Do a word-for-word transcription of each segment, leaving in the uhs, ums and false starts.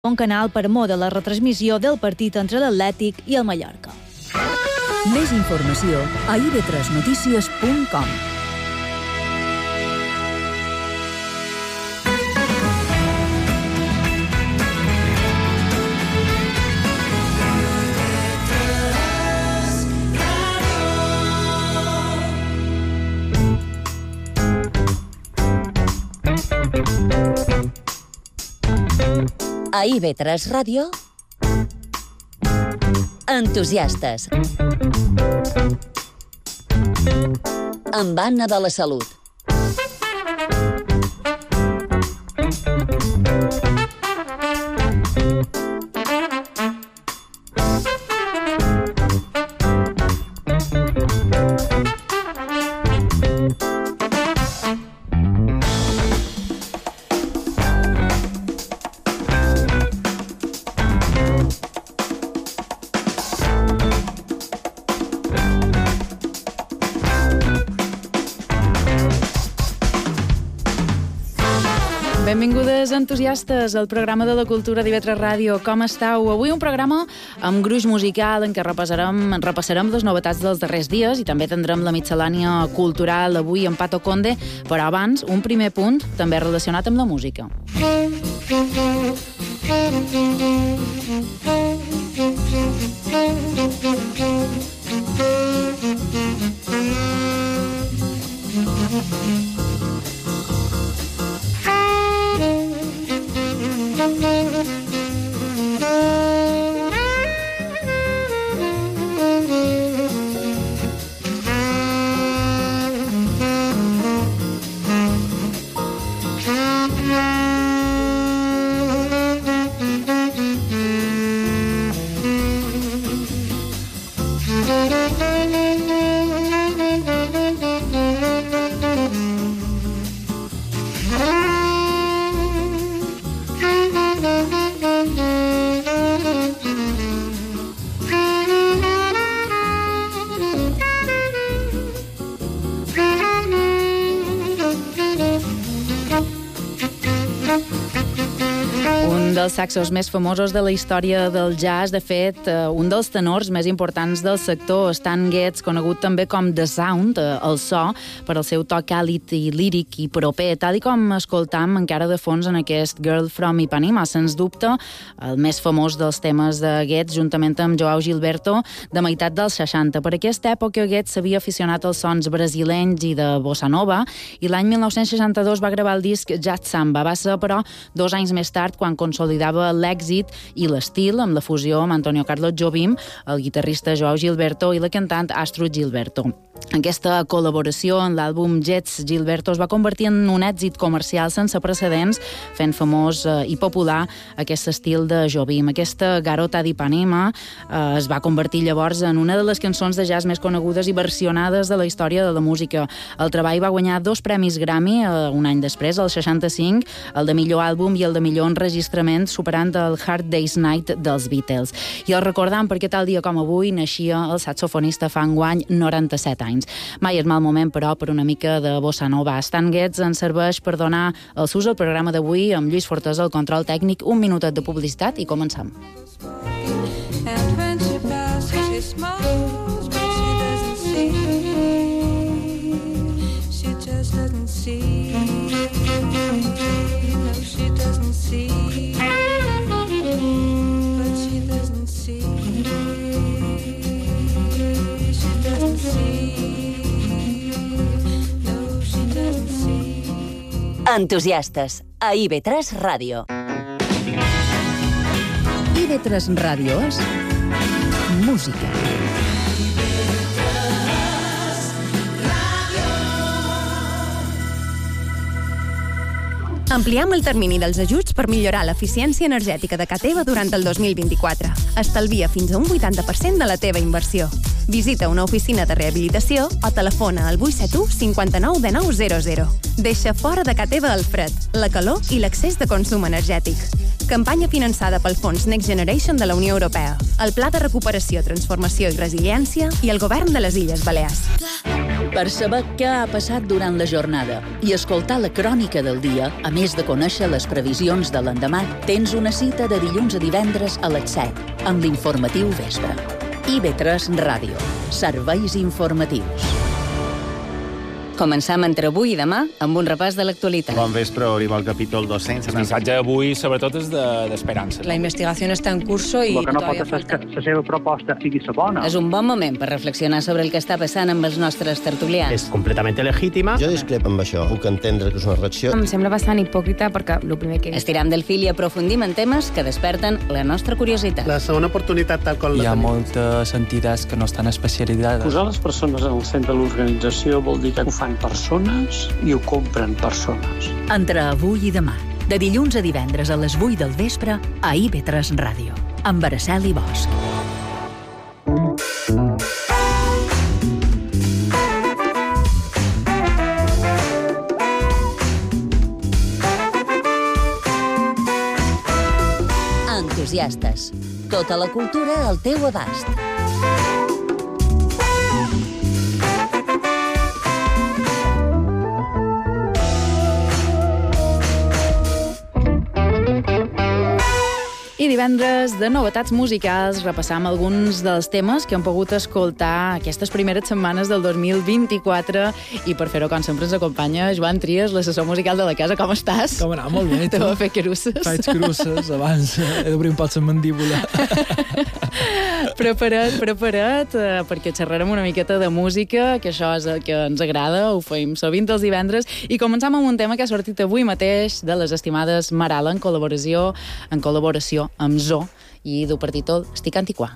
un canal per mor de la retransmissió del partit entre l'Atlètic i el Mallorca. Més informació a i ve tres notícies punt com. A i ve tres Ràdio, Entusiastes, amb Anna de la Salut. Benvingudes, entusiastes, al programa de la cultura d'I ve tres Ràdio. Com estàu? Avui un programa amb gruix musical en què repassarem, repassarem les novetats dels darrers dies i també tindrem la miscel·lània cultural avui amb Pato Conde, però abans, un primer punt també relacionat amb la música. dels saxos més famosos de la història del jazz. De fet, un dels tenors més importants del sector, Stan Getz, conegut també com The Sound, el so, per al seu to càlid i líric i proper, tal i com escoltam encara de fons en aquest Girl from Ipanema, sens dubte el més famós dels temes de Getz, juntament amb Joao Gilberto, de meitat dels seixanta. Per aquesta època, Getz s'havia aficionat als sons brasilenys i de bossa nova, i l'any mil nou-cents seixanta-dos va gravar el disc Jazz Samba. Va ser, però, dos anys més tard quan consolidava l'èxit i l'estil amb la fusió amb Antonio Carlos Jobim, el guitarrista Joao Gilberto i la cantant Astrud Gilberto. Aquesta col·laboració en l'àlbum Getz Gilberto es va convertir en un èxit comercial sense precedents, fent famós eh, i popular aquest estil de Jobim. Aquesta Garota d'Ipanema eh, es va convertir llavors en una de les cançons de jazz més conegudes i versionades de la història de la música. El treball va guanyar dos premis Grammy eh, un any després, el seixanta-cinc, el de millor àlbum i el de millor enregistrament, superant el Hard Day's Night dels Beatles. I el recordam perquè tal dia com avui naixia el saxofonista fa enguany noranta-set anys. Mai és mal moment, però, per una mica de bossa nova. Stan Getz ens serveix per donar el sus al programa d'avui amb Lluís Fortós al control tècnic. Un minutet de publicitat i comencem. Entusiastes, a I ve tres Ràdio. I ve tres Ràdio és música. Ampliem el termini dels ajuts per millorar l'eficiència energètica de casa teva durant el dos mil vint-i-quatre. Estalvia fins a un vuitanta per cent de la teva inversió. Visita una oficina de rehabilitació o telefona al vuit set u cinquanta-nou dinou zero zero. Deixa fora de casa teva el fred, la calor i l'excés de consum energètic. Campanya finançada pel Fons Next Generation de la Unió Europea, el Pla de Recuperació, Transformació i Resiliència i el Govern de les Illes Balears. Per saber què ha passat durant la jornada i escoltar la crònica del dia, a més de conèixer les previsions de l'endemà, tens una cita de dilluns a divendres a les set, amb l'informatiu Vespre. I B tres Ràdio. Serveis informatius. Començam entre avui i demà amb un repàs de l'actualitat. Bon vespre, obrim el capítol dos-cents. El missatge d'avui, sobretot, és d'esperança. La investigació està en curso i el que no pot ser que la seva proposta sigui la bona. És un bon moment per reflexionar sobre el que està passant amb els nostres tertulians. És completament legítima. Jo discrepo amb això. Puc entendre que és una reacció. Em sembla bastant hipòcrita perquè el primer que... Estiram del fil i aprofundim en temes que desperten la nostra curiositat. La segona oportunitat tal com la tenim. Hi ha moltes entitats que no estan especialitzades. Posar les persones en el centre de l'organització vol dir que ho fan persones i ho compren persones. Entre avui i demà, de dilluns a divendres a les vuit del vespre, a I B tres Ràdio, amb Araceli Bosch. Entusiastes. Tota la cultura al teu abast. I divendres de novetats musicals repassam alguns dels temes que hem pogut escoltar aquestes primeres setmanes del dos mil vint-i-quatre i per fer-ho, com sempre, ens acompanya Joan Trias, l'assessor musical de la casa. Com estàs? Com anar? Molt bé. Te va fer crusses. Faig crusses, abans he d'obrir un poc la mandíbula. Prepara't, prepara't, eh, perquè xerrarem una miqueta de música, que això és el que ens agrada, ho feim sovint els divendres, i començam amb un tema que ha sortit avui mateix de les estimades Marala en col·laboració, en col·laboració amb Zo, i du per títol Estic antiquà.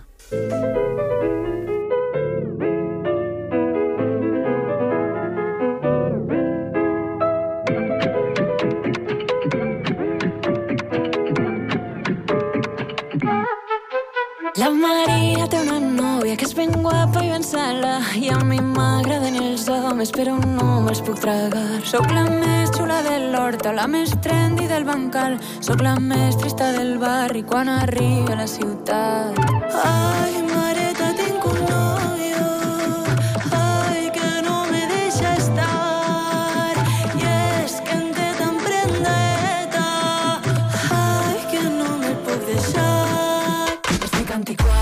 La Maria té una nòvia que és ben guapa i ben sala i a mi m'agraden els homes però no me'ls puc tragar. Soc la més xula de l'horta, la més trendy del bancal, soc la més trista del barri quan arriba a la ciutat. Ai, Mareta, tinc un novio, ai, que no me deixa estar, i és que em té tan prendeta, ai, que no me puc deixar. Antiquà,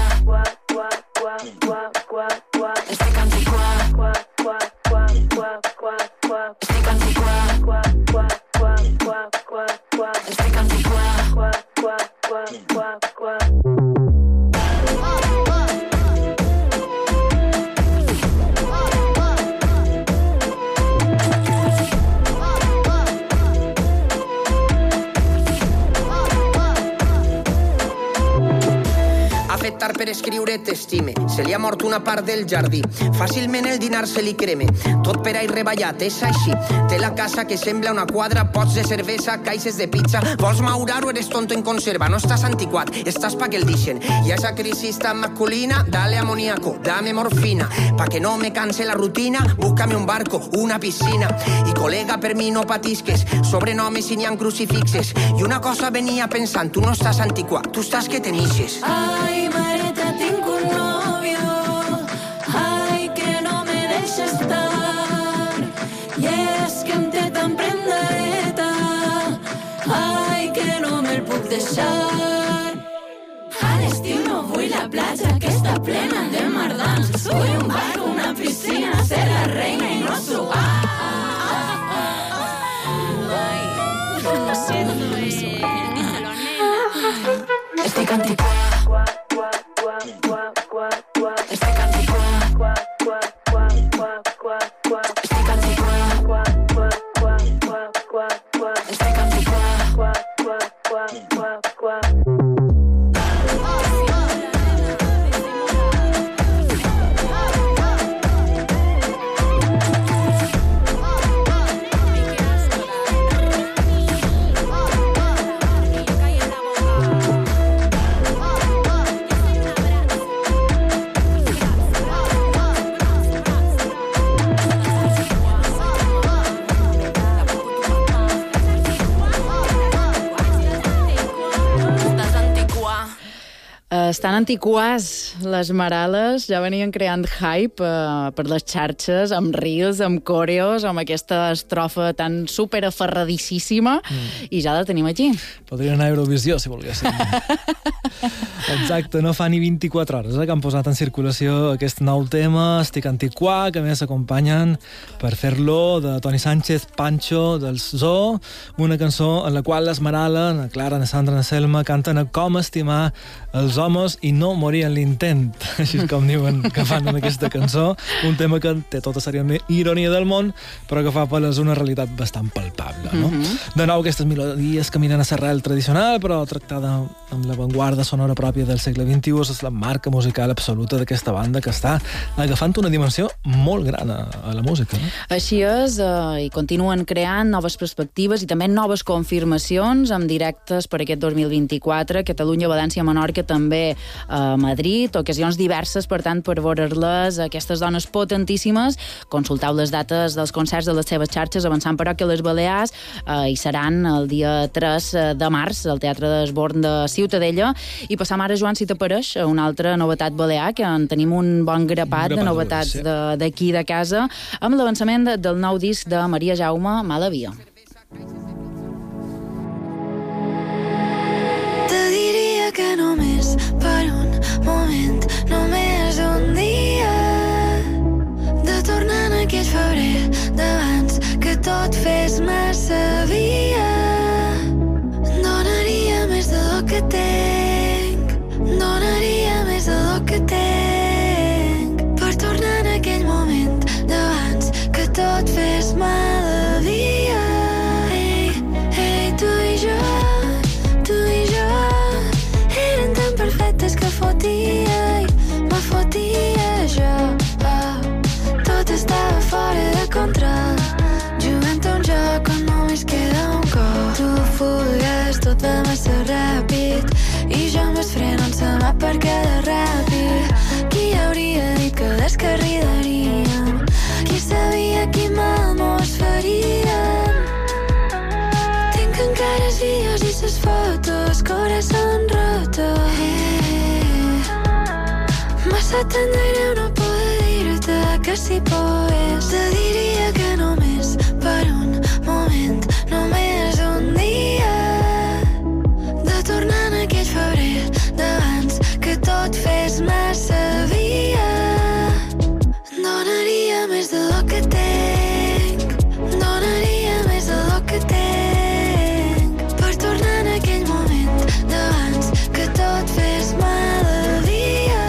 estic antiquà, estic antiquà, estic antiquà. Ha fet tard per escriure t'estime, se li ha mort una part del jardí, fàcilment el dinar se li creme, tot per ahí reballat, és així, té la casa que sembla una quadra, pots de cervesa, caixes de pizza, vols maurar o eres tonto en conserva, no estàs antiquat, estàs pa que el dixen, i a esa crisis tan masculina, dale amoníaco, dame morfina, pa que no me canse la rutina, búscame un barco, una piscina, i col·lega per mi no patisques, sobrenomes i n'hi ha crucifixes, i una cosa venia pensant, tu no estàs antiquat, tu estàs que tenixes. Ai, Mareta, tinc un novio, ai, que no me deixa estar, i és que em té tan prendeta, ai, que no me'l puc deixar. A l'estiu no vull la platja, que està plena de mardans, vull un bar, una piscina, ser la reina i no suar. Ai, no sé, no sé, estic antiquà. Estic antiquà, estic antiquà, estic antiquà. Uh, estan antiquats les Marales, ja venien creant hype uh, per les xarxes, amb reels, amb coreos, amb aquesta estrofa tan super aferradíssima, mm. i ja la tenim aquí. Podria anar a Eurovisió, si volguéssim. Exacte, no fa ni vint-i-quatre hores eh, que han posat en circulació aquest nou tema, Estic antiquà, que a més s'acompanyen per fer-lo de Toni Sánchez, Pancho, del Zoo, una cançó en la qual l'Esmerala, na Clara, na Sandra, na Selma canten a com estimar els homes i no morir en l'intent, així com diuen que fan en aquesta cançó, un tema que té tota seria una ironia del món, però que fa pales una realitat bastant palpable, no? Mm-hmm. De nou, aquestes melodies que miren a l'arrel tradicional, però tractada amb l'avantguarda sonora pròpia del segle vint-i-u, és la marca musical absoluta d'aquesta banda que està agafant una dimensió molt gran a, a la música. No? Així és, eh, i continuen creant noves perspectives i també noves confirmacions amb directes per aquest dos mil vint-i-quatre, Catalunya, València, Menorca, també a Madrid, ocasions diverses, per tant, per veure-les, aquestes dones potentíssimes. Consulteu les dates dels concerts de les seves xarxes, avançant però que les Balears eh, hi seran el dia tres de març al Teatre d'Esborn de Ciutadella. I passam ara, Joan, si t'apareix, una altra novetat balear, que en tenim un bon grapat, un grapat de novetats sí. d'aquí de, de casa, amb l'avançament del nou disc de Maria Jaume, Mala Via. Te diria que només per un moment, només un dia, de tornar en aquell febrer d'abans que tot fes massa via. Donaria més de lo que tenc, donaria més de lo que tenc, per tornar en aquell moment d'abans que tot fes mala via. Ei, ei, tu i jo, tu i jo, eren tan perfectes que fotia i me fotia jo. Oh, tot estava fora de control, jugant a un joc on només queda un cop. Tu fugues, tot va massa ràpid, i jo amb el fren on se m'ha per cada ràpid. Qui hauria dit que descarrilaríem? Qui sabia quin mal mos farien? Tinc encara els vídeos i les fotos, corazón roto. Eh, massa tant de greu no poder dir-te que si pogués. Te diria que només per un moment, només un dia, de tornar en aquell febrer d'abans que tot fes massa via. Donaria més de lo que tenc, donaria més de lo que tenc, per tornar en aquell moment d'abans que tot fes mala via.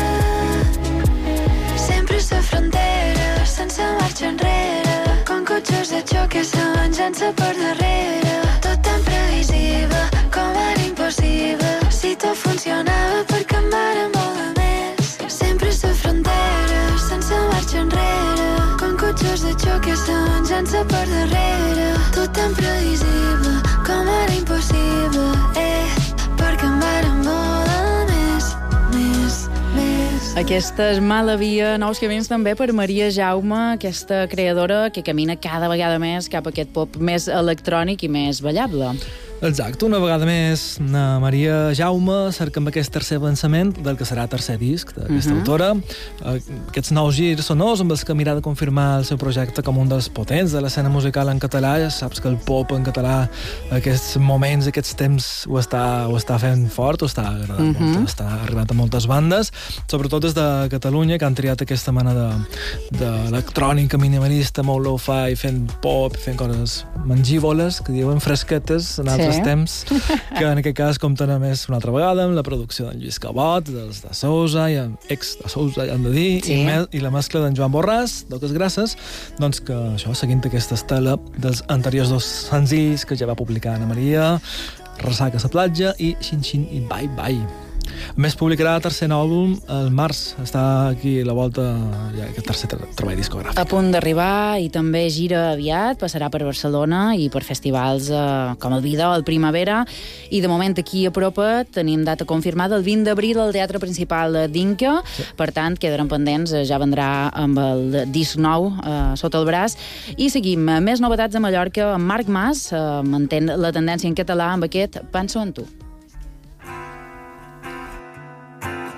Sempre sa frontera, sense marxa enrere, com cotxes de xoc i sa venjança per darrere. Tot tan previsible, com era impossible, si tot funcionava perquè em vàrem voler més. Sempre sa frontera, sense marxa enrere, com cotxes de xoc i sa venjança per darrere. Tot tan previsible, com era impossible, eh, perquè em vàrem voler més, més, més. Aquesta és Mala Via, nous camins també per Maria Jaume, aquesta creadora que camina cada vegada més cap a aquest pop més electrònic i més ballable. Exacte, una vegada més, na Maria Jaume cerca amb aquest tercer avançament del que serà tercer disc d'aquesta uh-huh. autora. Aquests nous girs sonors amb els que mira de confirmar el seu projecte com un dels potents de l'escena musical en català. Ja saps que el pop en català, aquests moments, aquests temps, ho està, ho està fent fort, ho està agradant uh-huh. molt, està arribant a moltes bandes, sobretot des de Catalunya, que han triat aquesta mena de, d'electrònica minimalista, molt lo-fi, fent pop, fent coses mangívoles, que diuen fresquetes en altres sí. temps, que en aquest cas compten a més una altra vegada amb la producció d'en Lluís Cabot, dels de Sousa, i ex de Sousa, ja hem de dir, sí. i, me, i la mescla d'en Joan Borràs, d'Oques Grasses, doncs que això, seguint aquesta estela dels anteriors dos senzills que ja va publicar Ana Maria, Ressaca a la platja i Xin Xin i Bye Bye. A més, publicarà el tercer àlbum al març. Està aquí a la volta ja aquest tercer tra- treball discogràfic. A punt d'arribar, i també gira aviat, passarà per Barcelona i per festivals eh, com el Vida o el Primavera, i de moment aquí a Propa tenim data confirmada el vint d'abril al Teatre Principal d'Inca, sí. Per tant quedaran pendents, ja vendrà amb el disc nou eh, sota el braç. I seguim, més novetats a Mallorca, amb Marc Mas eh, mantén la tendència en català amb aquest Penso en tu.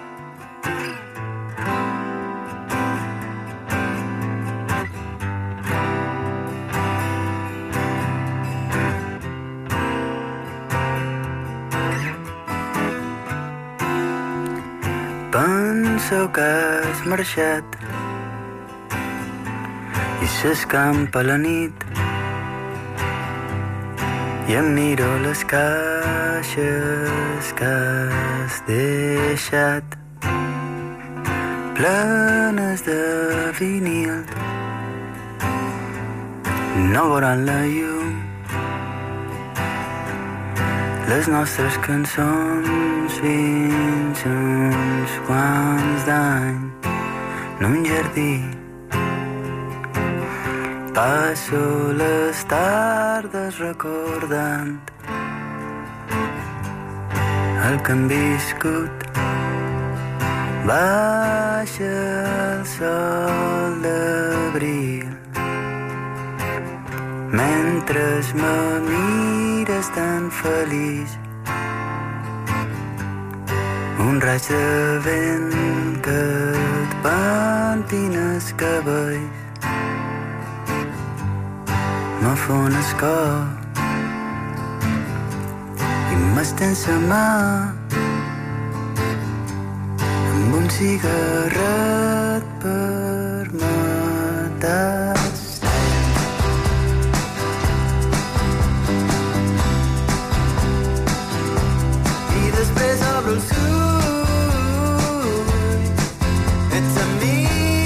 penso que has marxat i s'escampa la nit i em miro les caixes que has deixat plenes de vinil, no veuran la llum. Les nostres cançons fins uns quants d'anys en un jardí. Passo les tardes recordant el que hem viscut. Baixa el sol d'abril mentre me mires tan feliç. Un raig de vent que et pentina els cabells me fon el cor i m'estens la mà amb un cigarret per matar. I després obro els ulls, ets amb mi,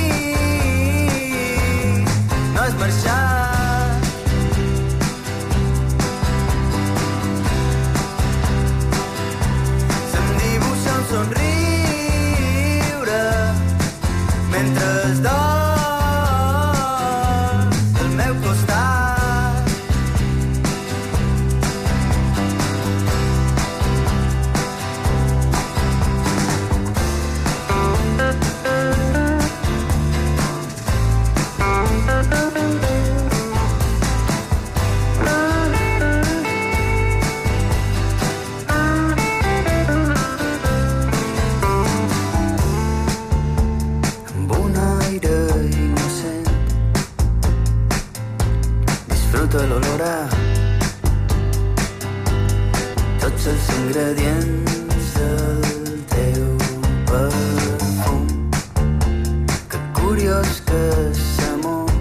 no has marxat. Se'm dibuixa un somriure mentre es dors al meu costat. Amb un aire innocent disfruta l'olor a tots els ingredients del teu perfum. Que curiós que és amor,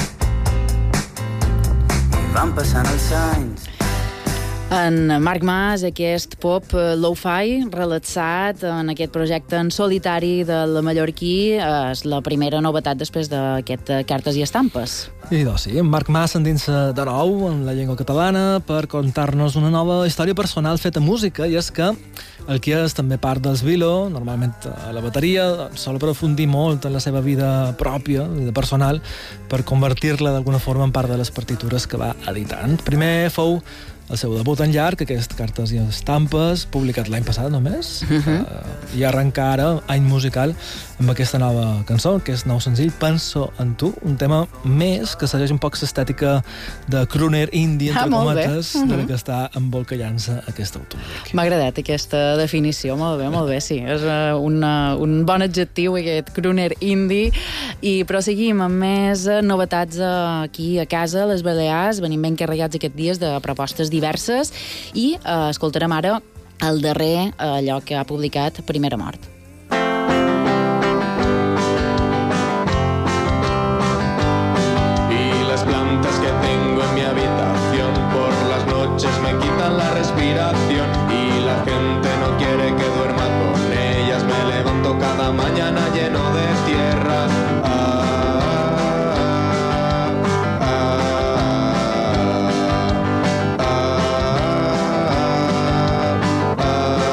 i van passant els anys. En Marc Mas, aquest pop eh, lo-fi relaxat en aquest projecte en solitari del mallorquí és la primera novetat després d'aquest eh, Cartes i Estampes. I doncs sí, en Marc Mas s'endinsa de nou en la llengua catalana per contar-nos una nova història personal feta música, i és que el que és també part dels Vilo, normalment a la bateria, sol aprofundir molt en la seva vida pròpia, vida personal, per convertir-la d'alguna forma en part de les partitures que va editant. Primer fou el seu debut en llarg, aquest Cartes i Estampes, publicat l'any passat només, uh -huh. uh, i arrenca ara any musical amb aquesta nova cançó, que és nou senzill, Penso en tu, un tema més que segueix un poc l'estètica de crooner indie, entre ah, cometes, uh -huh. de la que està embolcallant-se aquest autor. M'ha agradat aquesta definició, molt bé, molt bé, sí. És uh, una, un bon adjectiu, aquest crooner indie. I proseguim amb més uh, novetats uh, aquí a casa, a les Balears. Venim ben carregats aquests dies de propostes diverses i uh, escoltarem ara el darrer uh, allò que ha publicat Primera Mort. Plantas que tengo en mi habitación por las noches me quitan la respiración y la gente no quiere que duerma con ellas. Me levanto cada mañana lleno de tierra. Ah, ah, ah, ah,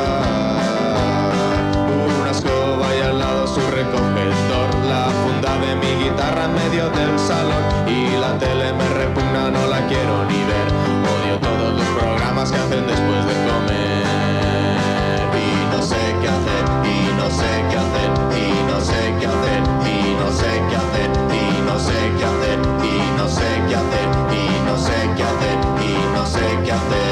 ah. Una escoba y al lado su recogedor, la funda de mi guitarra en medio del salón. La tele me repugna, no la quiero ni ver. Odio todos los programas que hacen después de comer. Y no sé qué hacer, y no sé qué hacer, y no sé qué hacer, y no sé qué hacer, y no sé qué hacer, y no sé qué hacer, y no sé qué hacer, y no sé qué hacer.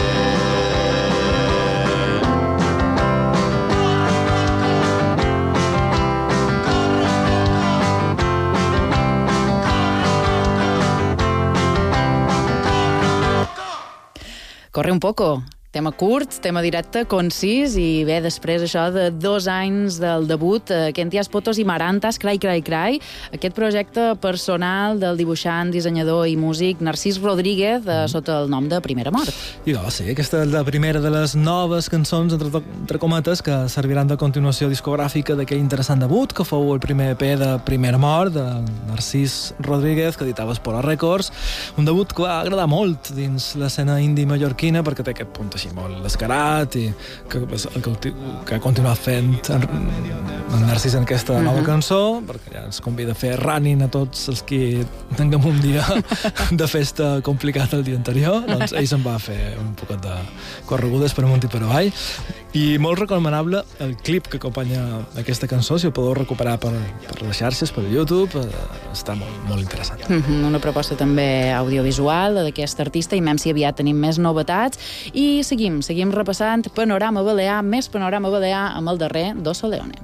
Corre un poco. tema curt, tema directe, concís, i bé, després això de dos anys del debut, eh, Kentias Potos i Marantas, Crai, Crai, Crai, aquest projecte personal del dibuixant, dissenyador i músic Narcís Rodríguez, eh, sota el nom de Primera Mort. I doncs, sí, aquesta és la primera de les noves cançons, entre, entre cometes, que serviran de continuació discogràfica d'aquell interessant debut, que fou el primer E P de Primera Mort, de Narcís Rodríguez, que editava Espora Records, un debut que va agradar molt dins l'escena indie mallorquina, perquè té aquest punt així molt descarat i que, que, que ha continuat fent en, en Narcís en aquesta nova uh-huh. cançó, perquè ja ens convida a fer running a tots els que tinguem un dia de festa complicat el dia anterior, doncs ell se'n va fer un poquet de corregudes per amunt i per avall, i molt recomanable el clip que acompanya aquesta cançó, si el podeu recuperar per, per les xarxes, per YouTube, eh, està molt, molt interessant. Uh-huh. Una proposta també audiovisual d'aquest artista, i mem si aviat tenim més novetats, i seguim, seguim repassant Panorama Balear, més Panorama Balear amb el darrer d'Oso Leone.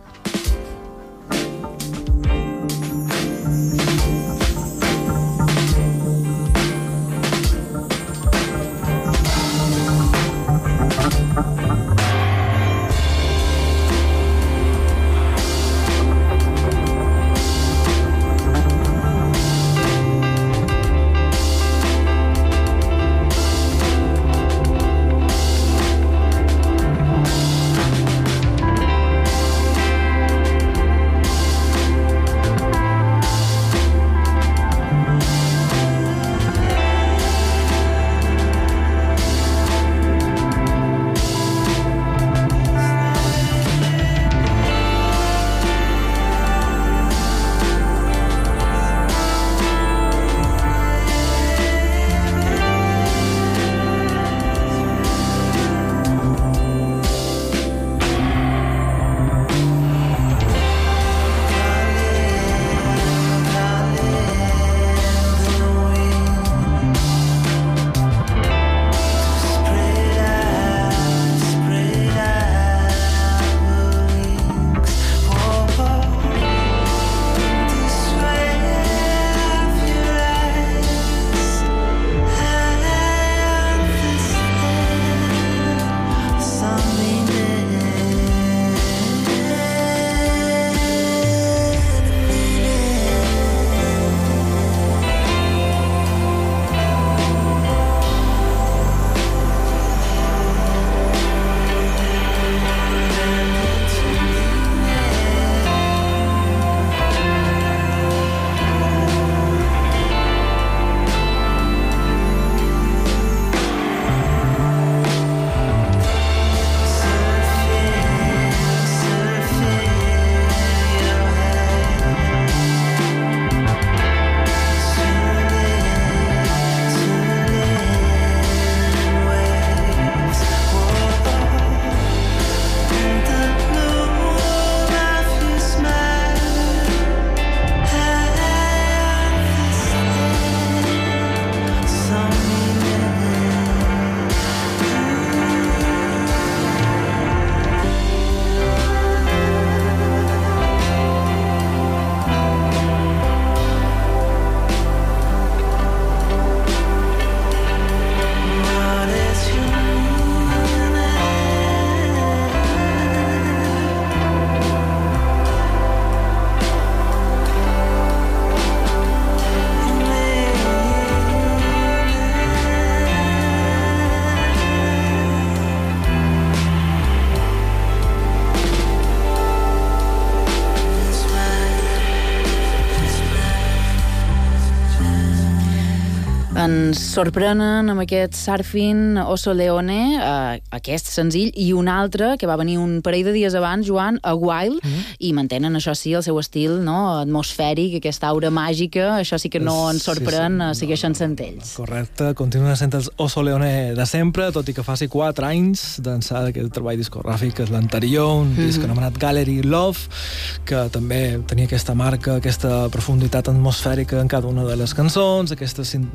Ens sorprenen amb aquest Surfing Oso Leone, eh, aquest senzill, i un altre que va venir un parell de dies abans, Joan, a Wild, mm-hmm. i mantenen, això sí, el seu estil, no?, atmosfèric, aquesta aura màgica, això sí que no ens sorprèn, sí, sí, segueixen sent ells. Correcte, continuen sent els Oso Leone de sempre, tot i que faci quatre anys d'ençà d'aquest treball discogràfic, que és l'anterior, un mm-hmm. disc anomenat Gallery Love, que també tenia aquesta marca, aquesta profunditat atmosfèrica en cada una de les cançons, aquesta sin- sintetització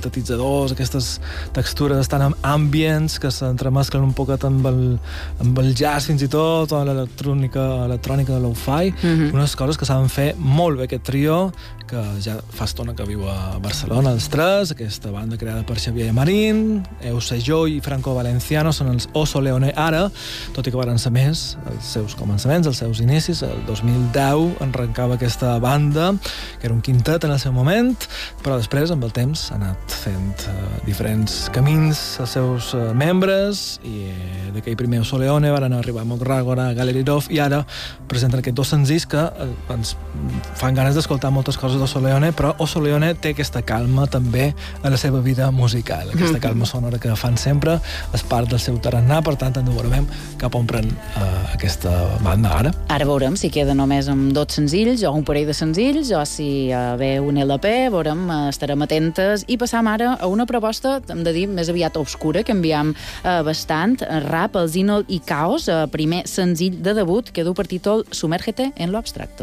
sintetitzadors, aquestes textures tan ambients que s'entremesclen un poquet amb el, amb el jazz fins i tot, o l'electrònica electrònica de lo-fi, mm-hmm. unes coses que saben fer molt bé aquest trio, que ja fa estona que viu a Barcelona, els tres, aquesta banda creada per Xavier Marín, Euse Jo i Franco Valenciano, són els Oso Leone ara, tot i que van ser més els seus començaments, els seus inicis. El dos mil deu arrencava aquesta banda, que era un quintet en el seu moment, però després, amb el temps, ha anat fent uh, diferents camins els seus uh, membres, i eh, d'aquell primer Oso Leone van arribar a Mokrágora, Galerirov, i ara presenten aquests dos senzills que uh, ens fan ganes d'escoltar moltes coses d'Oso Leone, però Oso Leone té aquesta calma també a la seva vida musical. Aquesta calma sonora que fan sempre és part del seu tarannà, per tant, ens veurem cap on pren uh, aquesta banda ara. Ara veurem si queda només amb dos senzills o un parell de senzills, o si uh, ve un L P, veurem, uh, estarem atentes, i passam ara a una proposta, hem de dir, més aviat obscura, que enviam uh, bastant, rap, Alzinol i Caos, uh, primer senzill de debut, que du per títol Sumérgete en lo abstracto.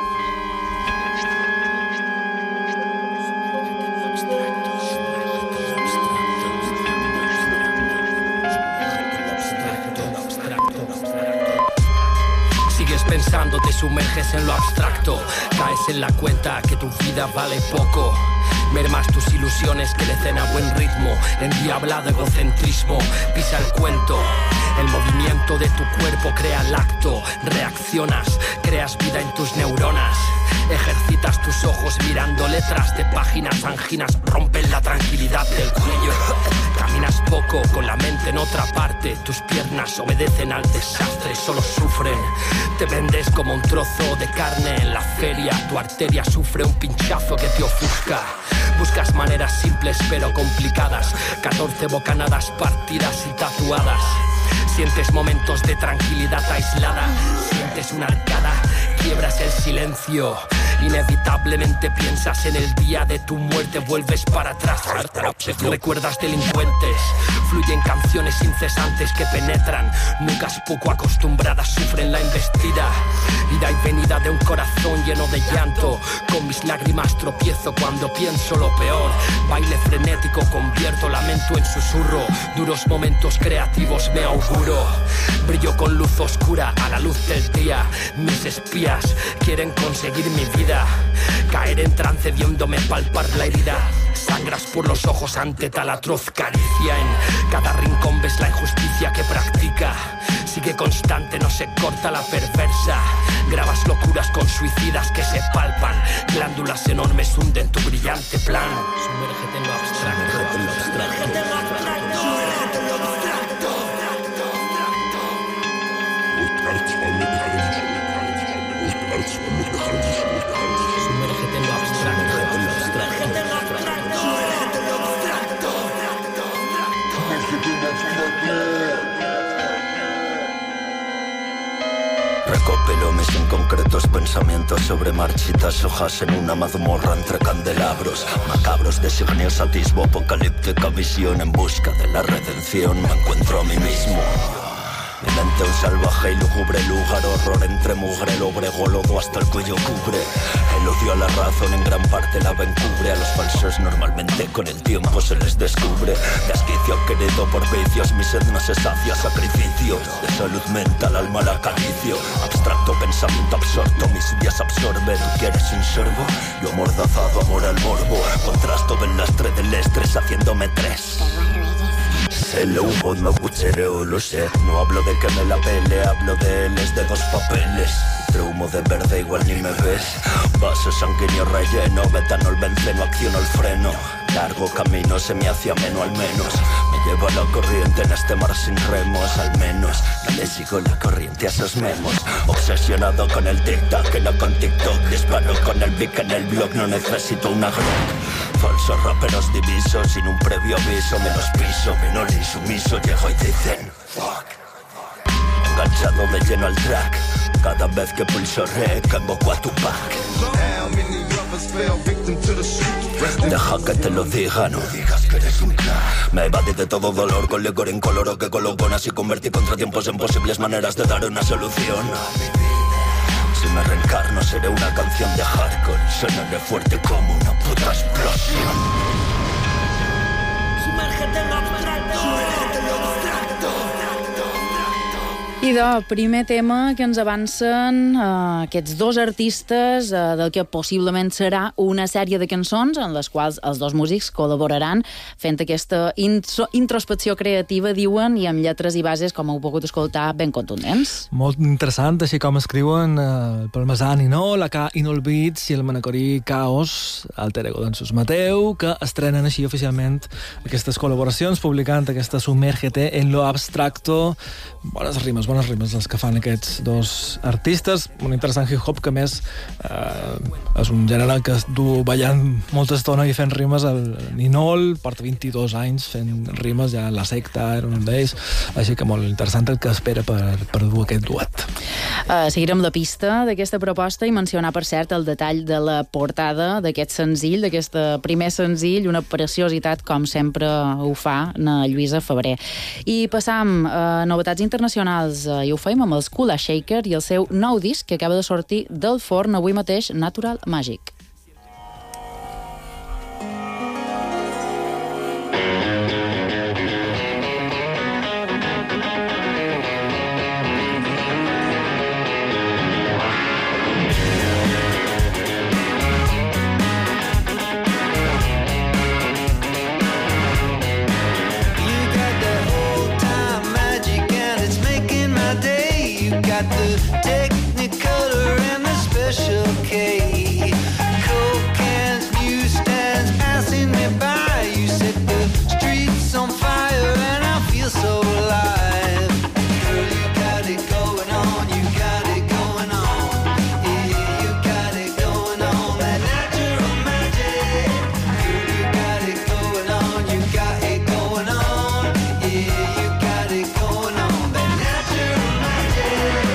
Pensando, te sumerges en lo abstracto, caes en la cuenta que tu vida vale poco. Mermas tus ilusiones, crecen a buen ritmo, endiablado egocentrismo, pisa el cuento. El movimiento de tu cuerpo crea el acto, reaccionas, creas vida en tus neuronas. Ejercitas tus ojos mirando letras de páginas, anginas rompen la tranquilidad del cuello. Caminas poco con la mente en otra parte, tus piernas obedecen al desastre, solo sufren. Te vendes como un trozo de carne en la feria, tu arteria sufre un pinchazo que te ofusca. Buscas maneras simples pero complicadas, catorce bocanadas partidas y tatuadas. Sientes momentos de tranquilidad aislada, sientes una arcada, quiebras el silencio. Inevitablemente piensas en el día de tu muerte, vuelves para atrás. Recuerdas delincuentes, fluyen canciones incesantes que penetran. Nucas poco acostumbradas sufren la embestida. Ida y venida de un corazón lleno de llanto. Con mis lágrimas tropiezo cuando pienso lo peor. Baile frenético, convierto lamento en susurro. Duros momentos creativos me auguro. Brillo con luz oscura a la luz del día. Mis espías quieren conseguir mi vida. Caer en trance viéndome palpar la herida. Sangras por los ojos ante tal atroz caricia. En cada rincón ves la injusticia que practica. Sigue constante, no se corta la perversa. Grabas locuras con suicidas que se palpan. Glándulas enormes hunden tu brillante plan. Sumérgete en lo abstracto. Sumérgete en lo abstracto. Sumérgete en lo abstracto. Sumérgete en lo abstracto. Recopilo mis inconcretos pensamientos sobre marchitas hojas en una mazmorra entre candelabros. Macabros designios, atisbo, apocalíptica visión. En busca de la redención me encuentro a mí mismo. Mi mente un salvaje y lúgubre lugar, horror entre mugre, lobrego, lodo hasta el cuello cubre. El odio a la razón en gran parte la encubre. A los falsos normalmente con el tiempo se les descubre. Desquicio querido por vicios, mi sed no se sacia. Sacrificios de salud mental, alma la acaricio. Abstracto pensamiento absorto, mis días absorbe. ¿Tú quieres un sorbo? Yo amordazado, amor al morbo. Contrasto del lastre del estrés haciéndome tres. El humo no cuchereo, lo sé. No hablo de que me la pele, hablo de él, es de dos papeles. Entre humo de verde igual ni me ves. Vaso sanguíneo relleno, betanol, benceno, acciono el freno. Largo camino se me hace ameno al menos. Me lleva la corriente en este mar sin remos. Al menos no le sigo la corriente a esos memos. Obsesionado con el tic-tac, que no con TikTok. Disparo con el bic en el blog, no necesito una Glock. Falsos raperos divisos, sin un previo aviso. Me los piso, menor insumiso, llego y dicen fuck. Enganchado de lleno al track. Cada vez que pulso rec, invoco a Tupac. Deja que te lo diga, no digas que eres un crack. Me evadí de todo dolor con licor incoloro que coloconas y convertí contratiempos en posibles maneras de dar una solución a mi vida. Si me reencarno seré una canción de hardcore. Sonaré fuerte como una puta explosión. Sumérgete en lo abstracto. Sumérgete en lo abstracto. Idò, primer tema que ens avancen eh, aquests dos artistes eh, del que possiblement serà una sèrie de cançons en les quals els dos músics col·laboraran fent aquesta intro introspecció creativa, diuen, i amb lletres i bases, com heu pogut escoltar, ben contundents. Molt interessant, així com escriuen eh, el parmesà Ninol, la K Inolbits i el manacorí Caos, alter ego d'en Sus Mateu, que estrenen així oficialment aquestes col·laboracions, publicant aquesta Sumérgete en lo abstracto. Bones rimes, bones rimes les que fan aquests dos artistes. Un interessant hip-hop que, més, eh, és un gènere que es du ballant molta estona i fent rimes. El Ninol porta vint-i-dos anys fent rimes, ja La Secta era un d'ells, així que molt interessant el que espera per, per dur aquest duet. Uh, seguirem la pista d'aquesta proposta i mencionar, per cert, el detall de la portada d'aquest senzill, d'aquest primer senzill, una preciositat, com sempre ho fa na Lluïsa Febrer. I passam a novetats internacionals, uh, i ho feim amb els Kula Shaker i el seu nou disc que acaba de sortir del forn avui mateix, Natural Magic. The Technicolor and the Special K, Coke cans, newsstands passing me by. You set the streets on fire and I feel so alive. Girl, you got it going on, you got it going on. Yeah, you got it going on, that natural magic. Girl, you got it going on, you got it going on. Yeah, you got it going on, that natural magic.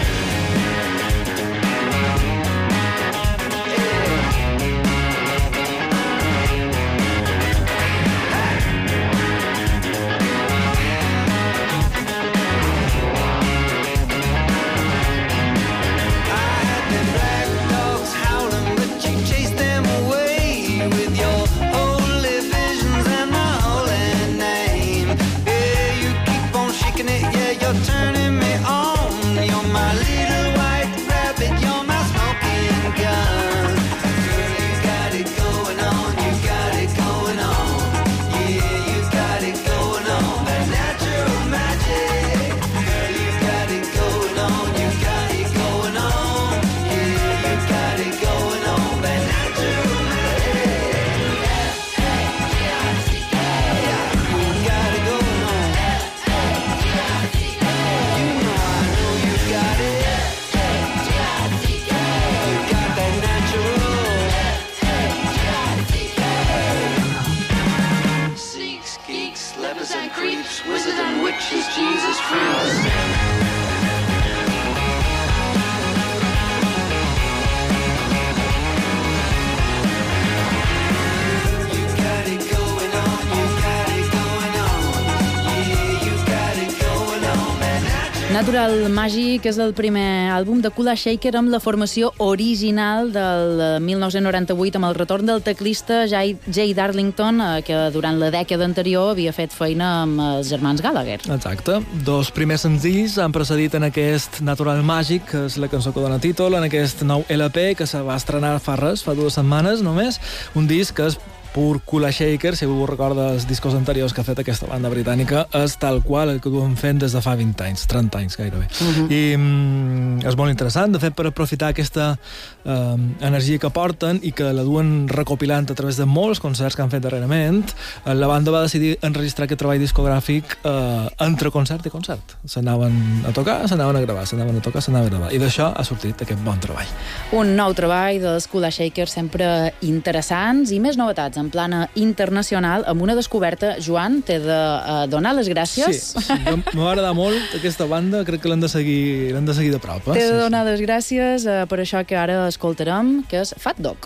Turning me on, you're my little white rabbit, you're my smoking gun. Girl, you got it going on, you got it going on. Yeah, you got it going on, that natural magic. Girl, you got it going on, you got it going on. Yeah, you got it going on, that natural magic. You got it going on. Wizards and witches, Jesus freaks. Natural Magic és el primer àlbum de Kula Shaker amb la formació original del mil nou-cents noranta-vuit, amb el retorn del teclista Jay, Jay Darlington, que durant la dècada anterior havia fet feina amb els germans Gallagher. Exacte. Dos primers senzills han precedit en aquest Natural Magic, que és la cançó que dona títol, en aquest nou L P que se va estrenar fa res, fa dues setmanes només, un disc que és pur Kula Shaker, si algú recorda els discos anteriors que ha fet aquesta banda britànica, és tal qual el que duen fent des de fa vint anys, trenta anys gairebé. Uh-huh. I mm, és molt interessant, de fet, per aprofitar aquesta eh, energia que porten i que la duen recopilant a través de molts concerts que han fet darrerament, eh, la banda va decidir enregistrar aquest treball discogràfic eh, entre concert i concert. S'anaven a tocar, s'anaven a gravar, s'anaven a tocar, s'anaven a gravar. I d'això ha sortit aquest bon treball. Un nou treball dels Kula Shaker, sempre interessants, i més novetats en plana internacional, amb una descoberta. Joan, t'he de uh, donar les gràcies. Sí, sí, m'ha agradat molt aquesta banda, crec que l'hem de seguir, l'hem de seguir de prop. Eh? T'he de sí, donar sí. les gràcies uh, per això que ara escoltarem, que és Fat Dog.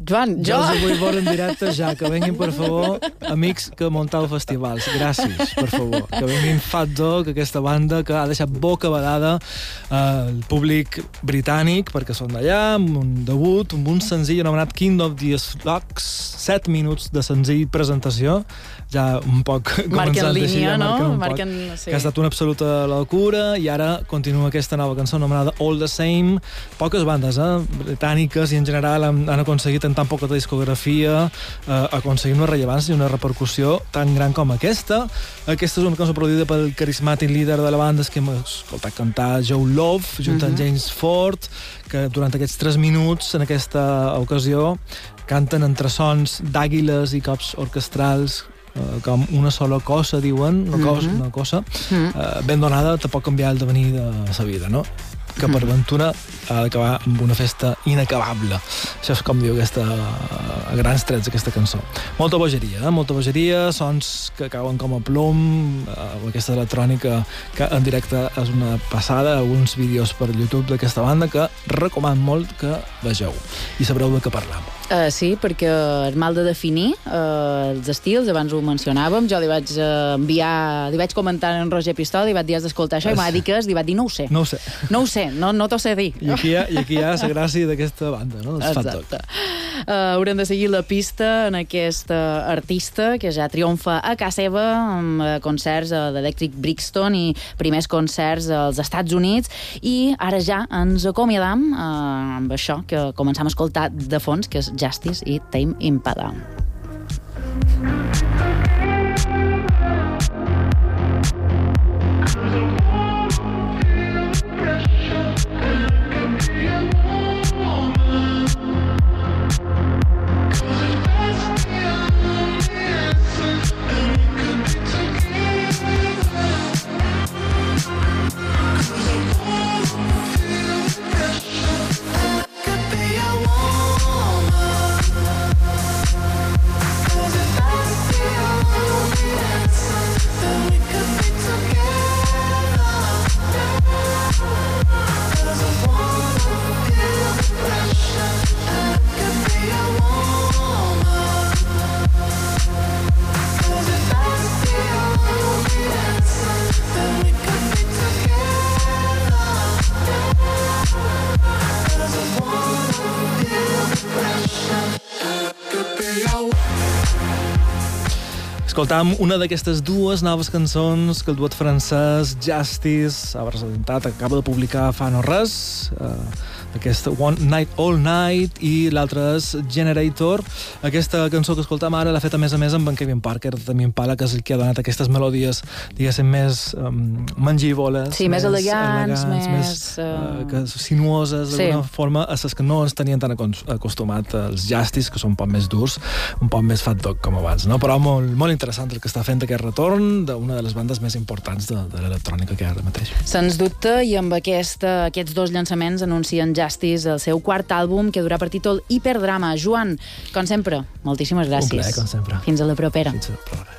Joan, jo... Jo els vull veure en directe ja, que venguin, per favor, amics que muntau festivals. Gràcies, per favor. Que venguin Fat Dog, aquesta banda que ha deixat boca badada eh, el públic britànic, perquè són d'allà, amb un debut, amb un senzill anomenat King of the Slugs, set minuts de senzill presentació, ja un poc marquen començant línia, així, ja no? marquen un Marquen, poc, sí. que ha estat una absoluta locura, i ara continua aquesta nova cançó anomenada All the Same. Poques bandes eh, britàniques i en general han, han aconseguit en tan poca discografia eh, aconseguir una rellevància i una repercussió tan gran com aquesta. Aquesta és una cançó produïda pel carismàtic líder de la banda que hem escoltat cantar Joe Love junt amb uh -huh. James Ford, que durant aquests tres minuts en aquesta ocasió canten entre sons d'àguiles i cops orquestrals eh, com una sola cosa, diuen, una cosa, uh -huh. una cosa eh, ben donada te pot canviar el devenir de la vida, no? Que per ventura ha d'acabar amb una festa inacabable. Això és com diu aquesta, a grans trets aquesta cançó. Molta bogeria, eh? Molta bogeria, sons que cauen com a plom, eh, aquesta electrònica que en directe és una passada, alguns vídeos per YouTube d'aquesta banda que recomano molt que vegeu i sabreu de què parlam. Uh, sí, perquè és mal de definir uh, els estils, abans ho mencionàvem, jo li vaig uh, enviar, li vaig comentar en Roger Pistol, li vaig dir has d'escoltar això, i m'ha dit que és, li vaig dir no ho sé. No ho sé. No ho sé, no, no t'ho sé dir. I aquí hi ha, i aquí hi ha la gràcia d'aquesta banda, no? Exacte. Uh, haurem de seguir la pista en aquest uh, artista que ja triomfa a casa seva amb uh, concerts uh, d'Electric Brixton i primers concerts als Estats Units, i ara ja ens acomiadam uh, amb això que començam a escoltar de fons, que és Justice i Tame Impala. Escoltam una d'aquestes dues noves cançons que el duet francès Justice ha presentat, acaba de publicar fa no res, eh, aquesta One Night All Night, i l'altra és Generator. Aquesta cançó que escoltam ara l'ha fet a més a més amb en Kevin Parker de Tame Impala, que és el que ha donat aquestes melodies, diguéssim, més um, mangívoles, sí, més, més elegants, elegants, més... més uh, que sinuoses, d'alguna sí. forma, a les que no ens tenien tan acostumat els Justice, que són un poc més durs, un poc més Fat Dog, com abans, no? Però molt, molt interessant el que està fent aquest retorn d'una de les bandes més importants de, de l'electrònica que hi ha ara mateix. Sens dubte, i amb aquesta, aquests dos llançaments anuncien Justice, el seu quart àlbum, que durà per títol Hiperdrama. Joan, com sempre, moltíssimes gràcies. Un plaer, com sempre. Fins a la propera. Fins a la propera.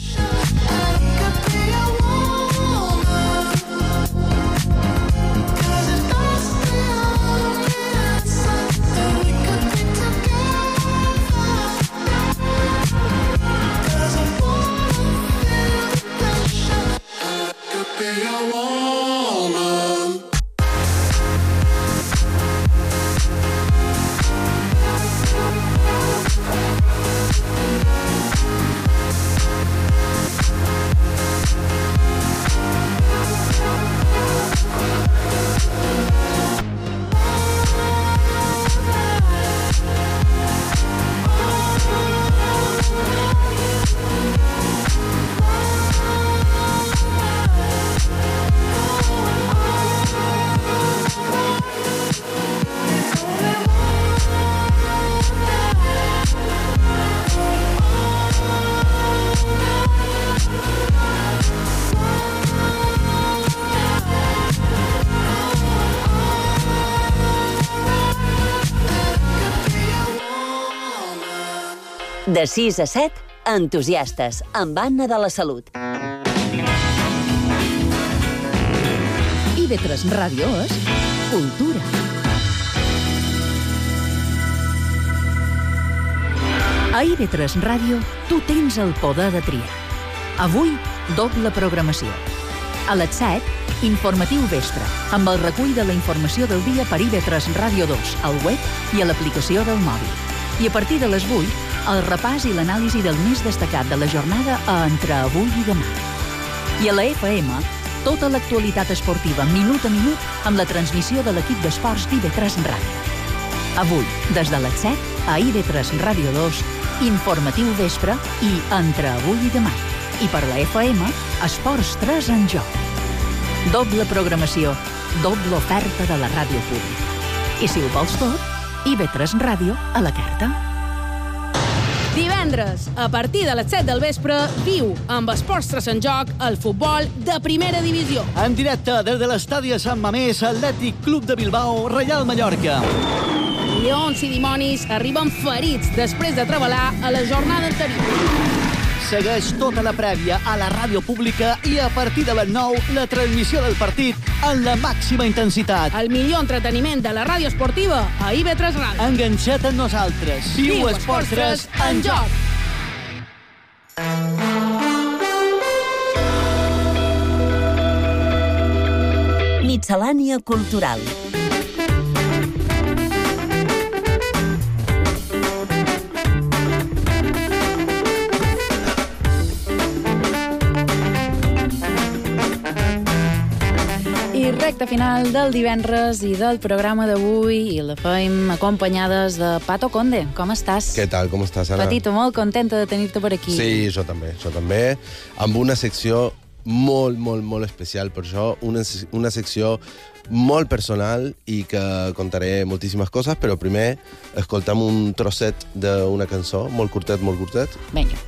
De sis a set, Entusiastes, amb Anna de la Salut. I ve tres Ràdio és Cultura. A I V tres Ràdio, tu tens el poder de triar. Avui, doble programació. A les set, informatiu vespre, amb el recull de la informació del dia per I V tres Ràdio dos, al web i a l'aplicació del mòbil. I a partir de les vuit, el repàs i l'anàlisi del més destacat de la jornada a Entre avui i demà. I a la F M, tota l'actualitat esportiva minut a minut amb la transmissió de l'equip d'esports d'I V tres Ràdio. Avui, des de les set, a I V tres Ràdio dos, informatiu vespre i Entre avui i demà. I per la F M, Esports tres en joc. Doble programació, doble oferta de la ràdio pública. I si ho vols tot, I V tres Ràdio a la carta. Divendres, a partir de les set del vespre, viu amb Esports tres en joc el futbol de primera divisió. En directe des de l'estadi de Sant Mamés, Atlètic Club de Bilbao, Reial Mallorca. Lleons i dimonis arriben ferits després de treballar a la jornada anterior. Segueix tota la prèvia a la ràdio pública i a partir de les nou la transmissió del partit en la màxima intensitat. El millor entreteniment de la ràdio esportiva a I V tres Ràdio. Enganxa't amb nosaltres. Viu, Viu Esports tres en joc. Miscel·lània cultural. I recta final del divendres i del programa d'avui i la fem acompanyades de Pato Conde. Com estàs? Què tal? Com estàs, Anna? Patito, molt contenta de tenir-te per aquí. Sí, jo també, jo també. Amb una secció molt, molt, molt especial per això, una, una secció molt personal i que contaré moltíssimes coses, però primer escoltam un trosset d'una cançó, molt curtet, molt curtet. Vinga.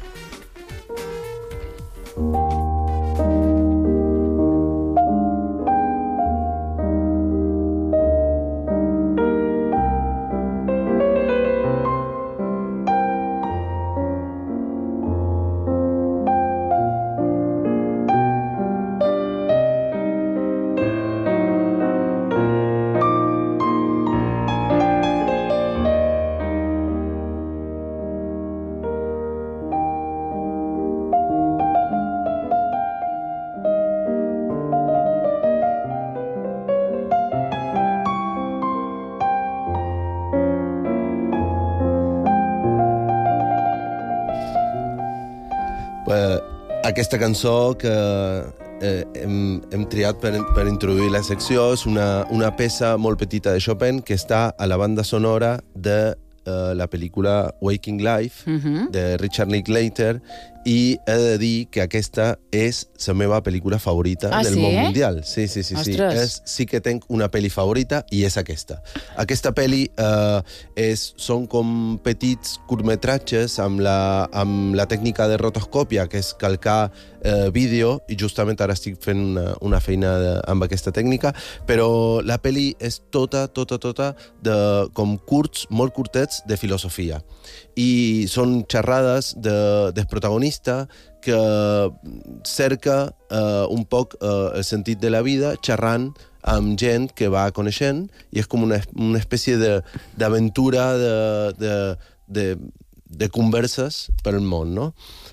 Aquesta cançó que eh, hem, hem triat per, per introduir la secció és una, una peça molt petita de Chopin que està a la banda sonora de eh, la pel·lícula Waking Life, uh-huh. de Richard Linklater, i he de dir que aquesta és la meva pel·lícula favorita ah, del sí? món mundial. Sí, sí, sí. sí. És, sí que tenc una pel·li favorita i és aquesta. Aquesta pel·li eh, és, són com petits curtmetratges amb la, amb la tècnica de rotoscòpia, que és calcar eh, vídeo, i justament ara estic fent una, una feina de, amb aquesta tècnica, però la pel·li és tota, tota, tota de, com curts, molt curtets de filosofia. I són xerrades de, del protagonista que cerca eh, un poc eh, el sentit de la vida xerrant amb gent que va coneixent i és com una, una espècie d'aventura de, de, de, de converses per el món, no?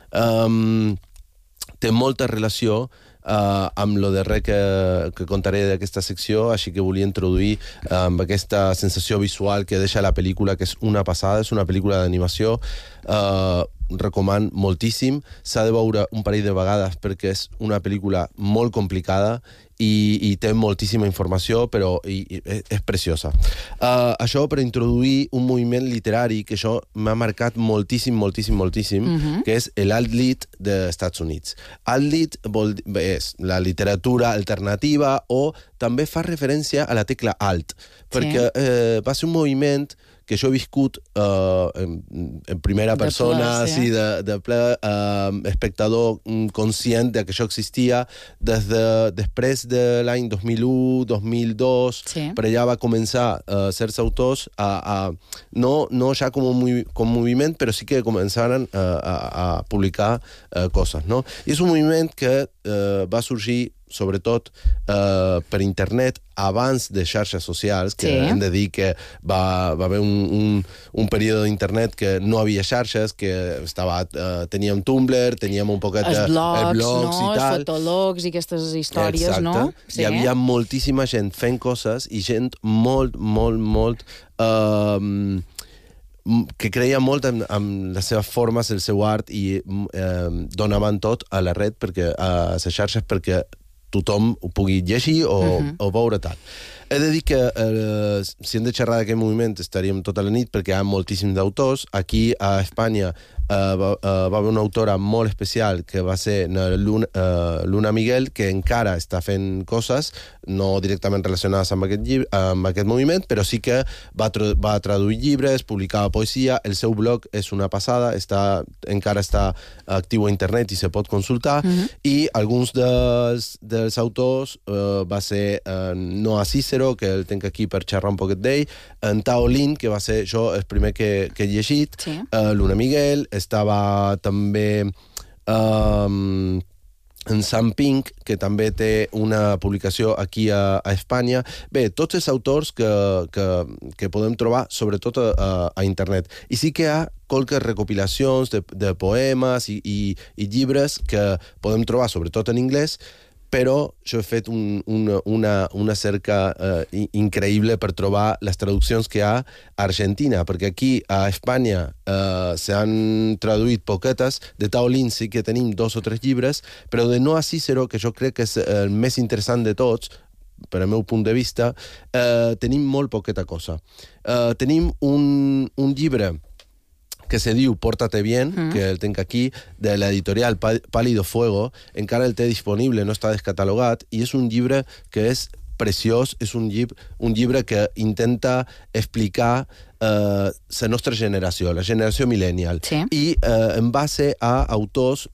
Um, té molta relació Uh, amb lo darrer que, que contaré d'aquesta secció, així que volia introduir uh, amb aquesta sensació visual que deixa la pel·lícula, que és una passada, és una pel·lícula d'animació, uh, recoman moltíssim, s'ha de veure un parell de vegades perquè és una pel·lícula molt complicada i, i té moltíssima informació, però i, i, és preciosa. Uh, això per introduir un moviment literari que això m'ha marcat moltíssim, moltíssim, moltíssim, uh-huh. que és l'alt-lit dels Estats Units. Alt-lit vol, és la literatura alternativa o també fa referència a la tecla alt, perquè sí. eh, va ser un moviment que jo he viscut uh, en, en primera persona, de ple, sí. sí, de, de ple, uh, espectador conscient de que això existia des de, després de l'any dos mil u, dos mil dos, sí. per allà va començar uh, certs autors a, a no, no ja com un com moviment, però sí que començaren uh, a, a publicar uh, coses, no? I és un moviment que uh, va sorgir sobretot eh, per internet, abans de xarxes socials, que sí. hem de dir que va, va haver un, un, un període d'internet que no havia xarxes, que estava, eh, teníem Tumblr, teníem un poquet de... Els blogs, blogs no? I tal. Els fotologs i aquestes històries, exacte. No? Sí. Hi havia moltíssima gent fent coses i gent molt, molt, molt... Eh, que creia molt en, en les seves formes, el seu art, i eh, donaven tot a la red, perquè, a les xarxes, perquè tothom ho pugui llegir o, uh-huh. o veure tal. He de dir que eh, si hem de xerrar d'aquest moviment estaríem tota la nit perquè hi ha moltíssims d'autors. Aquí a Espanya eh, va, eh, va haver una autora molt especial que va ser Luna, eh, Luna Miguel, que encara està fent coses no directament relacionades amb aquest, llibre, amb aquest moviment, però sí que va, tra va traduir llibres, publicava poesia, el seu blog és una passada, està, encara està actiu a internet i se pot consultar, uh-huh. i alguns dels, dels autors eh, va ser eh, Noah Cicero, que el tenc aquí per xerrar un poquet d'ell, en Tao Lin, que va ser jo el primer que, que he llegit, sí. uh, Luna Miguel, estava també um, en Sam Pink, que també té una publicació aquí a, a Espanya. Bé, tots els autors que, que, que podem trobar, sobretot a, a internet. I sí que hi ha qualques recopilacions de, de poemes i, i, i llibres que podem trobar, sobretot en anglès, però jo he fet un, una, una, una cerca eh, increïble per trobar les traduccions que hi ha a Argentina, perquè aquí a Espanya eh, s'han traduït poquetes, de Tao Lin sí que tenim dos o tres llibres, però de Noah Cicero, que jo crec que és el més interessant de tots, per al meu punt de vista, eh, tenim molt poqueta cosa. Eh, tenim un, un llibre que se diu Pórtate Bien, mm. que el tenc aquí, de l'editorial Pálido Fuego, encara el té disponible, no està descatalogat, i és un llibre que és preciós, és un llibre, un llibre que intenta explicar eh, la nostra generació, la generació millennial, sí. i eh, en base a autors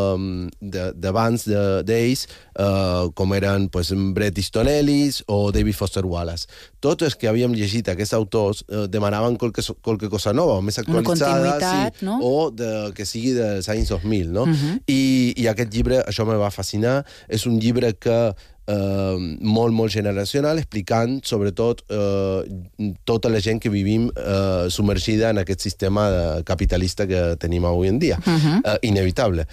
eh, d'abans d'ells, eh, com eren pues, Bret Easton Ellis o David Foster Wallace. Tots els que havíem llegit aquests autors eh, demanaven qualque, qualque cosa nova, més actualitzada, sí, no? o de, que sigui dels anys dos mil. No? Uh-huh. I, I aquest llibre, això me va fascinar, és un llibre que Uh, molt, molt generacional, explicant sobretot uh, tota la gent que vivim uh, submergida en aquest sistema capitalista que tenim avui en dia. Uh-huh. uh, inevitable.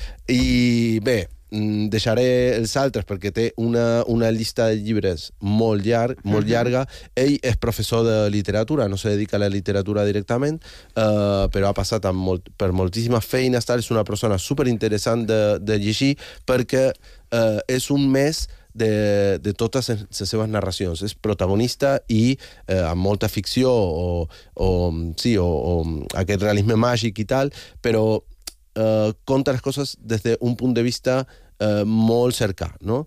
I bé, deixaré els altres perquè té una, una llista de llibres molt, llarg, molt uh-huh. llarga. Ell és professor de literatura, no se dedica a la literatura directament, uh, però ha passat molt, per moltíssimes feines, tal. És una persona superinteressant de, de llegir perquè uh, és un mes de, de totes les seves narracions. És protagonista i eh, amb molta ficció o, o, sí, o, o aquest realisme màgic i tal, però eh, conta les coses des d'un punt de vista eh, molt cercà, no?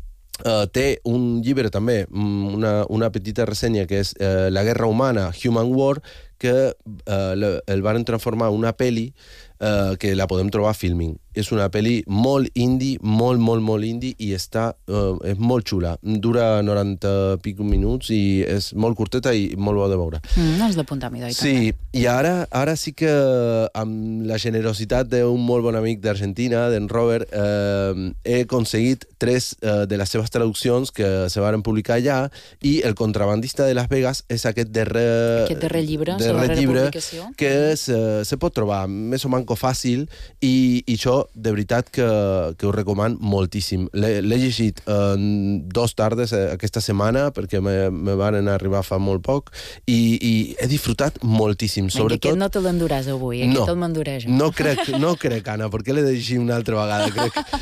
Uh, té un llibre també, una, una petita ressenya que és uh, La guerra humana, Human War, que uh, le, el van transformar en una pel·li uh, que la podem trobar a Filmin. És una pel·li molt indie, molt, molt, molt indie, i està, uh, és molt xula. Dura noranta pico minuts i és molt curteta i molt bo de veure. Mm, no és d'apuntar a mi, d'oi, sí, també. I ara, ara sí que amb la generositat d'un molt bon amic d'Argentina, d'en Robert, eh, he aconseguit tres eh, de les seves traduccions que se van publicar allà, i El contrabandista de Las Vegas és aquest darrer, aquest darrer llibre, darrer llibre que se, se pot trobar més o manco fàcil, i, i jo de veritat que, que ho recoman moltíssim. L'he llegit en dos tardes aquesta setmana perquè me, me van arribar fa molt poc, i, i he disfrutat moltíssim. Sobretot... Aquest no te l'enduràs avui, aquest no, te'l m'endureix. No crec, no crec, Anna, perquè l'he de llegir una altra vegada, crec.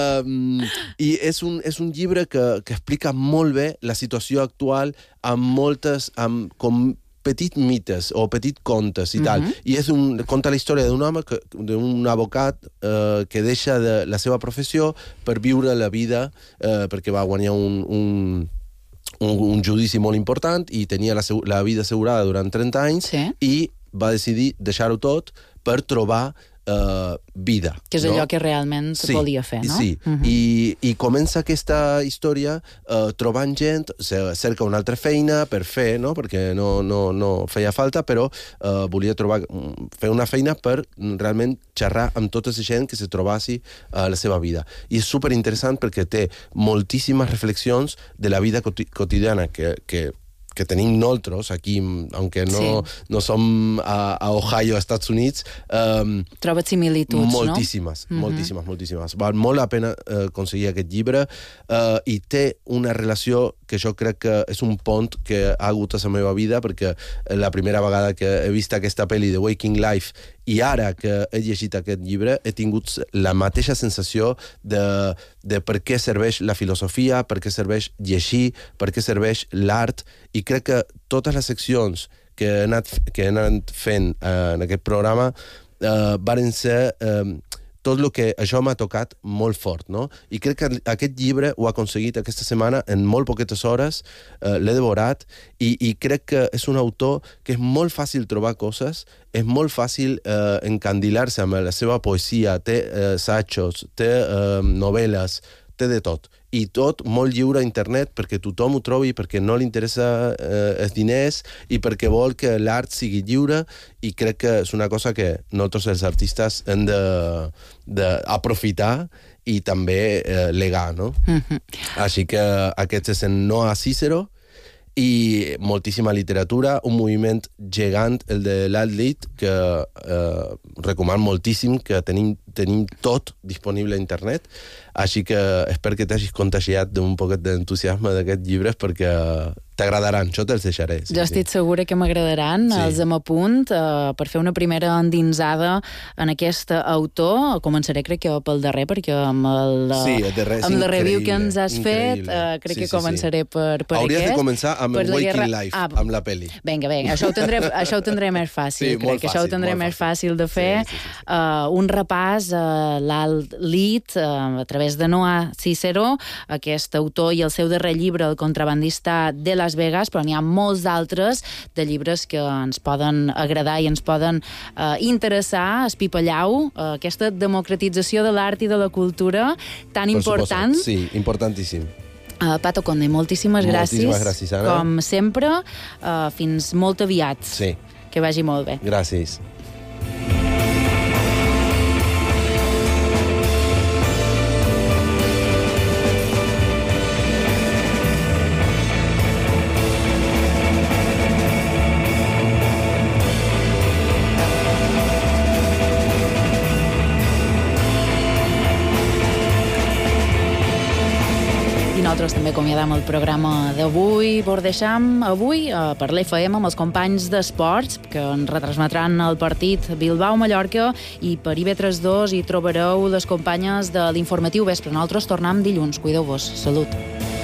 Uh, I és un, és un llibre que, que explica molt bé la situació actual amb moltes, amb, com petits mites o petits contes i uh-huh. tal. I és un, conta la història d'un home, que, d'un abocat eh, que deixa de la seva professió per viure la vida, eh, perquè va guanyar un, un, un, un judici molt important i tenia la, la vida assegurada durant trenta anys, sí. i va decidir deixar-ho tot per trobar uh, vida. Que és no? allò que realment sí, volia fer, no? Sí, uh-huh. I, i comença aquesta història uh, trobant gent, cerca una altra feina per fer, no? Perquè no, no, no feia falta, però uh, volia trobar, fer una feina per realment xerrar amb tota la gent que se trobassi a la seva vida. I és superinteressant perquè té moltíssimes reflexions de la vida quotidiana que, que que tenim nosaltres aquí, aunque no, sí. no som a, a Ohio, als Estats Units. Um, Trobes similituds, moltíssimes, no? Moltíssimes, mm-hmm. moltíssimes. Val molt la pena uh, aconseguir aquest llibre uh, i té una relació que jo crec que és un pont que ha hagut a la meva vida, perquè la primera vegada que he vist aquesta pel·li de Waking Life i ara que he llegit aquest llibre he tingut la mateixa sensació de, de per què serveix la filosofia, per què serveix llegir, per què serveix l'art, i crec que totes les seccions que he anat, que he anat fent eh, en aquest programa eh, varen ser eh, tot el que això m'ha tocat molt fort, no? I crec que aquest llibre ho ha aconseguit aquesta setmana en molt poquetes hores, eh, l'he devorat, i, i crec que és un autor que és molt fàcil trobar coses, és molt fàcil eh, encandilar-se amb la seva poesia, té eh, assajos, té eh, novel·les, té de tot. I tot molt lliure a internet perquè tothom ho trobi, perquè no li interessa eh, els diners i perquè vol que l'art sigui lliure, i crec que és una cosa que nosaltres els artistes hem d'aprofitar i també eh, legar, no? Mm-hmm. Així que aquest és el No a Cícero, i moltíssima literatura, un moviment gegant, el de l'alt lit, que eh, recomano moltíssim, que tenim, tenim tot disponible a internet, així que espero que t'hagis contagiat d'un poquet d'entusiasme d'aquests llibres, perquè t'agradaran, jo te'ls deixaré. Sí, jo estic sí. segura que m'agradaran, sí. Els hem a punt uh, per fer una primera endinsada en aquest autor. Començaré crec que pel darrer, perquè amb el, uh, sí, el darrer amb la review que ens has fet, uh, crec sí, que començaré sí, sí. per, per Hauries aquest. de començar amb el Waking guerra... Life, ah, amb la pel·li. Vinga, vinga, això ho tindré, això ho tindré més fàcil, sí, crec que fàcil, això ho tindré més fàcil de fer. Sí, sí, sí, sí. Uh, un repàs a uh, l'alt lit uh, a través de Noah Cicero, aquest autor i el seu darrer llibre, El contrabandista de Las Vegas, però n'hi ha molts d'altres de llibres que ens poden agradar i ens poden uh, interessar, espipallau, uh, aquesta democratització de l'art i de la cultura tan per important. Suposat. Sí, importantíssim. Uh, Pato Conde, moltíssimes gràcies. Moltíssimes gràcies, Anna. Com sempre, uh, fins molt aviat. Sí. Que vagi molt bé. Gràcies. Nosaltres també acomiadam el programa d'avui. Vos deixam avui eh, per l'F M amb els companys d'esports que ens retransmetran el partit Bilbao-Mallorca, i per I V tres dos hi trobareu les companyes de l'informatiu vespre. Nosaltres tornem dilluns. Cuideu-vos. Salut.